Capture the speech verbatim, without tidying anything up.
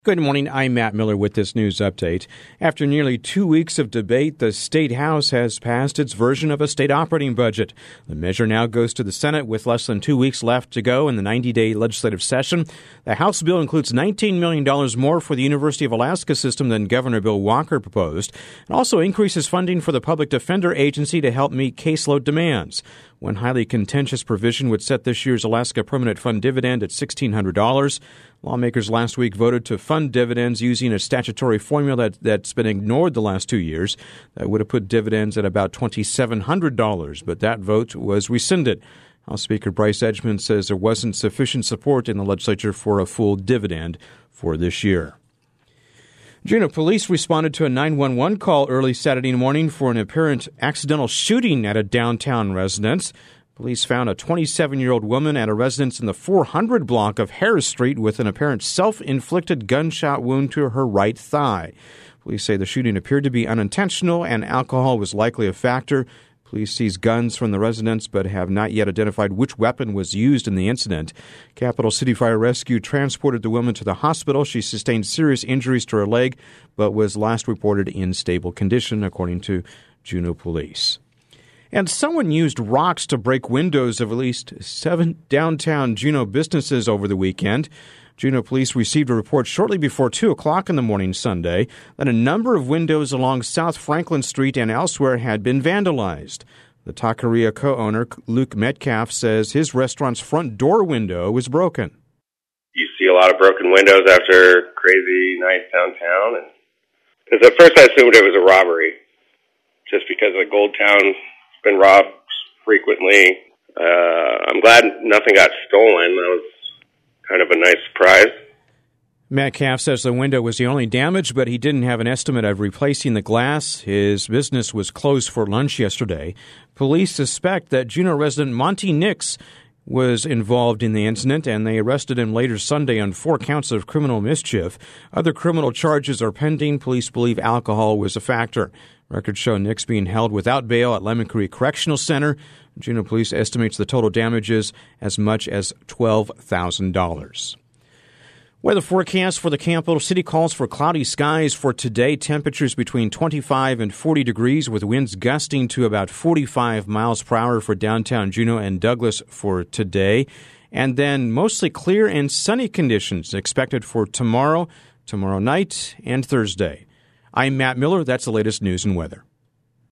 Good morning. I'm Matt Miller with this news update. After nearly two weeks of debate, the State House has passed its version of a state operating budget. The measure now goes to the Senate with less than two weeks left to go in the ninety-day legislative session. The House bill includes nineteen million dollars more for the University of Alaska system than Governor Bill Walker proposed. It also increases funding for the Public Defender Agency to help meet caseload demands. One highly contentious provision would set this year's Alaska Permanent Fund dividend at sixteen hundred dollars. Lawmakers last week voted to fund dividends using a statutory formula that, that's been ignored the last two years. That would have put dividends at about twenty-seven hundred dollars, but that vote was rescinded. House Speaker Bryce Edgmon says there wasn't sufficient support in the legislature for a full dividend for this year. Juneau police responded to a nine one one call early Saturday morning for an apparent accidental shooting at a downtown residence. Police found a twenty-seven-year-old woman at a residence in the four hundred block of Harris Street with an apparent self-inflicted gunshot wound to her right thigh. Police say the shooting appeared to be unintentional and alcohol was likely a factor. Police seized guns from the residence but have not yet identified which weapon was used in the incident. Capital City Fire Rescue transported the woman to the hospital. She sustained serious injuries to her leg but was last reported in stable condition, according to Juneau Police. And someone used rocks to break windows of at least seven downtown Juneau businesses over the weekend. Juneau police received a report shortly before two o'clock in the morning Sunday that a number of windows along South Franklin Street and elsewhere had been vandalized. The Taqueria co-owner, Luke Metcalf, says his restaurant's front door window was broken. You see a lot of broken windows after crazy nights downtown. And because at first I assumed it was a robbery, just because of Gold Town been robbed frequently. Uh, I'm glad nothing got stolen. That was kind of a nice surprise. Metcalf says the window was the only damage, but he didn't have an estimate of replacing the glass. His business was closed for lunch yesterday. Police suspect that Juneau resident Monty Nix was involved in the incident, and they arrested him later Sunday on four counts of criminal mischief. Other criminal charges are pending. Police believe alcohol was a factor. Records show Nix being held without bail at Lemon Creek Correctional Center. Juneau Police estimates the total damages as much as twelve thousand dollars. Weather forecast for the capital city calls for cloudy skies for today. Temperatures between twenty-five and forty degrees with winds gusting to about forty-five miles per hour for downtown Juneau and Douglas for today. And then mostly clear and sunny conditions expected for tomorrow, tomorrow night, and Thursday. I'm Matt Miller. That's the latest news and weather.